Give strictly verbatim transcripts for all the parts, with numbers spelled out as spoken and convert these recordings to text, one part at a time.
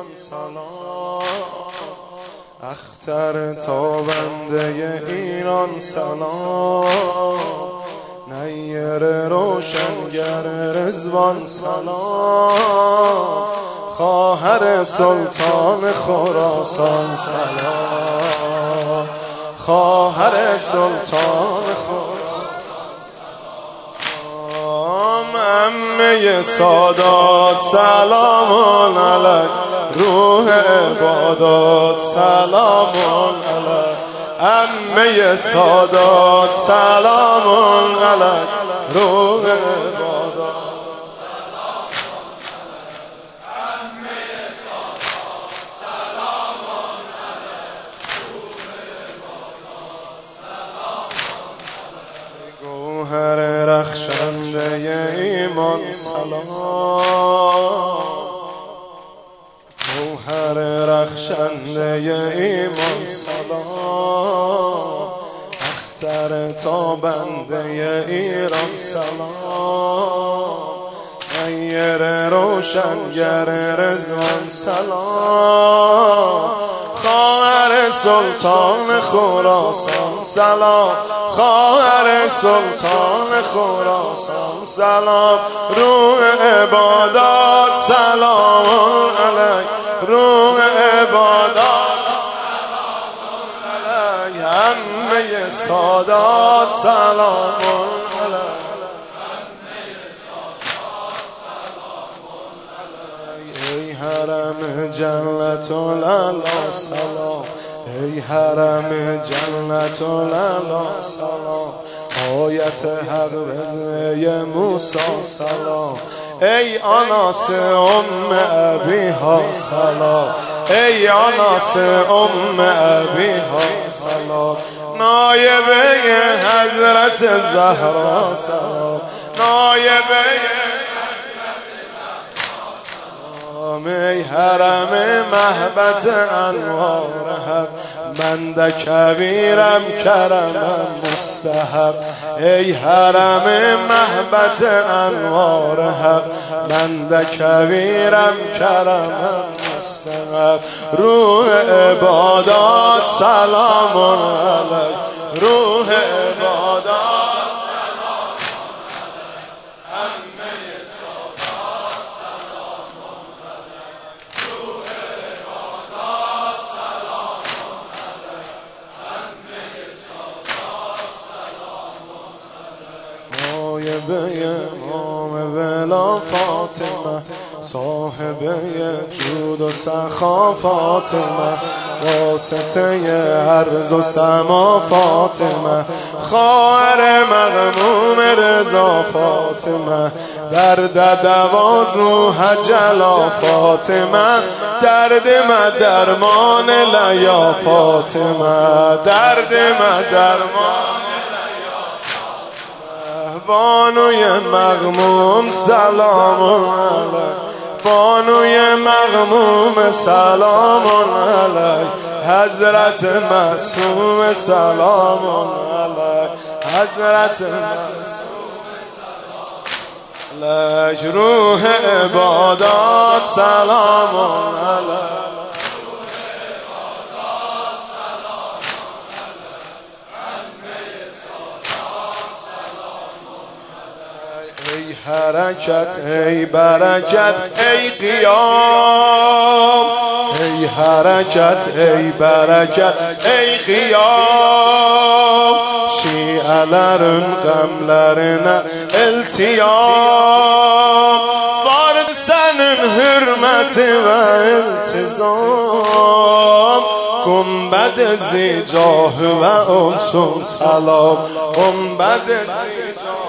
ایمان سلام، اختر تابنده ایران سلام، نیر روشنگر رضوان سلام، خواهر سلطان خراسان سلام، خواهر سلطان خراسان سلام، عمه سادات سلام علیک، روح عبادات سلام علیک، عمه سادات سلام علیک، روح عبادات سلام علیک، عمه سادات سلام علیک، روح عبادات سلام علیک، گوهر رخشنده ایمان سلام، گوهر رخشنده ایمان سلام، اختر تابنده ایران سلام، نیر روشنگر رضوان سلام، خواهر سلطان خراسان سلام، خواهر سلطان خراسان سلام، روح عبادات سلام علیک، روح عبادات سلام علیک، عمه سادات سلام علیک، عمه سادات سلام علیک، ای حرم جنت العلا سلام، ای حرم جنت العلا سلام، آیت حق بزنه موسی سلام، ای آناس ام ابیها سلام، ای آناس ام ابیها سلام، نایبه حضرت زهرا سلام، نایبه ای حرم محبت انوار حق، بند کبیرم کرمم مستحب، ای حرم محبت انوار حق، بند کبیرم کرمم مستحب، روح عبادات سلام علیک، روح عبادات نایبه امام ولا فاطمه، صاحبه جود و سخا فاطمه، واسطه عرض و سما فاطمه، خواهر مغموم رضا فاطمه، درد دوا روح جلا فاطمه، درد ما درمان لیا فاطمه، درد ما درمان بانوی مغموم سلام علیک، بانوی مغموم سلام علیک، حضرت معصوم سلام علیک، حضرت معصوم سلام علیک، روح عبادات سلام علیک، ای حرکت ای برکت ای قیام، ای حرکت ای برکت ای قیام، شیعلرن قملرن التیام، وارد سنن حرمت و التزام، گنبد زیجاه و انسون سلام، گنبد زیجاه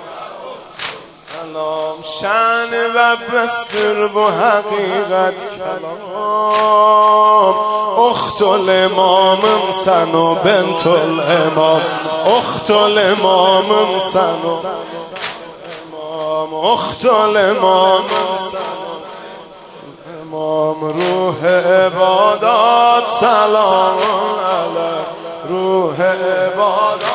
سلام، شان و بستر و حقیقت کلام، اخت الامام سن و بنت الامام، اخت الامام سن و امام، اخت الامام سن امام، روح عبادات سلام علیک، روح عبادات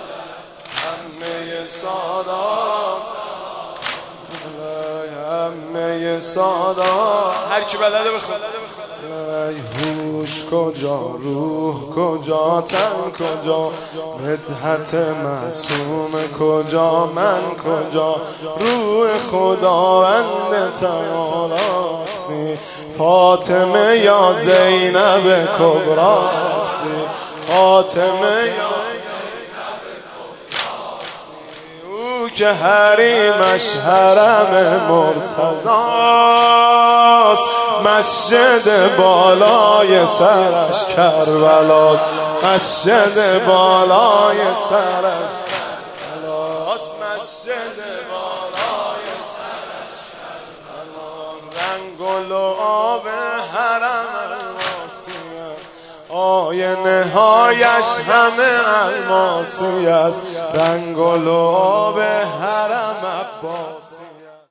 سادات همه سادا هر کی بلده بخواد ای هوش کجا روح کجا تن کجا مدحت معصوم کجا من کجا روح خداوند تعالی فاطمه یا زینب کبراستی فاطمه یا که حریمش حرم مرتضاست مسجد بالای سرش کربلاست مسجد بالای سرش کربلاست مسجد بالای سرش کربلاست رنگ و لعاب حرم الماسیه آینه هایش همه الماسی است رنگ و لعاب حرم عباسی.